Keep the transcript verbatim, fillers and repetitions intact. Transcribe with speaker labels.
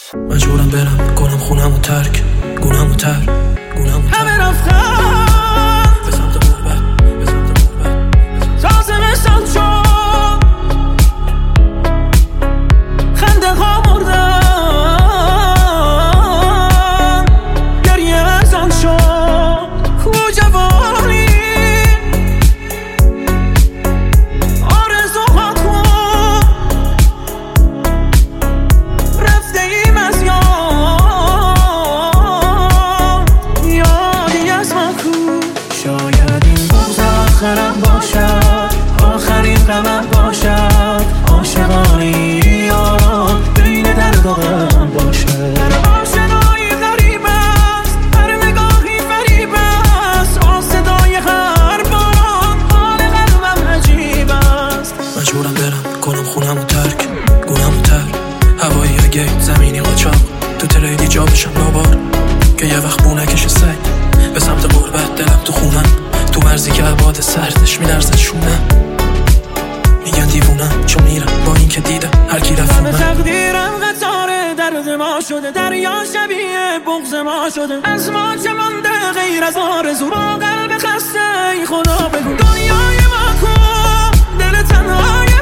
Speaker 1: مجبورم برم کنم خونم و ترک گونم و تر گونم و تر همه رفتن به سمت غربت به سمت غربت تازه مثال شد خنده ها مردن گریه ازان شد کو جوانی آرزوها کن رفته ایم از یاد یادی از ما کو شاید این بغض آخرم باشد آخرین غمم باشد عاشقانی یاران بین درد و غم باشد هر آشنایی غریب است هر نگاهی فریب است با صدای هر باران حال قلبم عجیب است مجبورم برم کنم خونم و ترک گونم و تر هوایی گیت زمینی قاچاق تو تریدی جا بشم لابار که یه وقت بو نکشه سگ به سمت غربت دلم تو خونم تو مرزی که عباد سردش میلرزه شونم میگن دیوونم چون میرم با این که دیدم هر کی رفت من تقدیرم قطار درد ما شده دریا شبیه بغض ما شده از ما چه مانده غیر از آرزو با قلب خسته ای خدا بگو دنیای ما کن دل تنهای